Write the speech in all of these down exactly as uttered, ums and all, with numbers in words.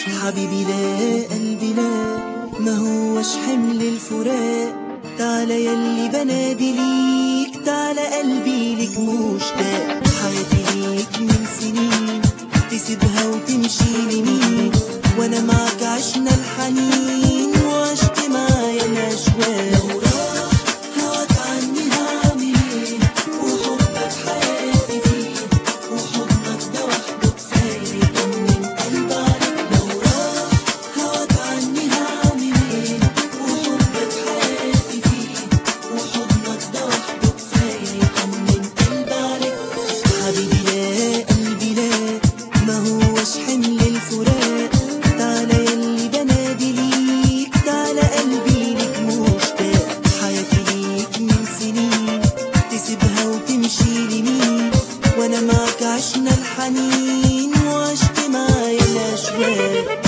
حبيبي لا قلبي لا، ما هوش حمل الفراق. تعالى يلي بنادي ليك، تعالى قلبي ليك مشتاق. حياتي ليك من سنين، تسيبها وتمشي لمين؟ وانا معك عشنا الحنين، وعشت معايا الاشواق. لو راح هواك عني هعمل ايه؟ وحبك حياتي فيه، وحضنك ده وحده كفايه يطمن قلبي عليك. لو راح هواك عني هعمل ايه؟ وحبك حياتي فيه، وحضنك ده وحده كفايه يطمن قلبي عليك. حبيبي لا قلبي لا، ما هوش حمل الفراق. تعالى يلي بنادي ليك، تعالى قلبي ليك مشتاق. حياتي ليك من سنين، تسيبها وتمشي لمين؟ وانا معك عشنا الحنين، وعشت معايا الاشواق.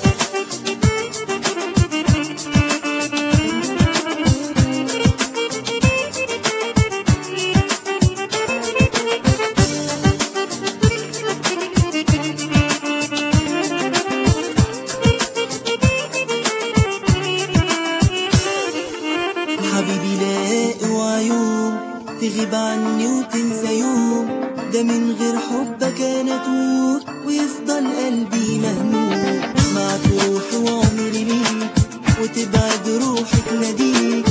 حبيبي لا اوعى يوم تغيب عني وتنسى يوم، ده من غير حبك انا اتوه، ويفضل قلبي مهموم. معك روحي وعمري ليك، وتبعد روحي تناديك.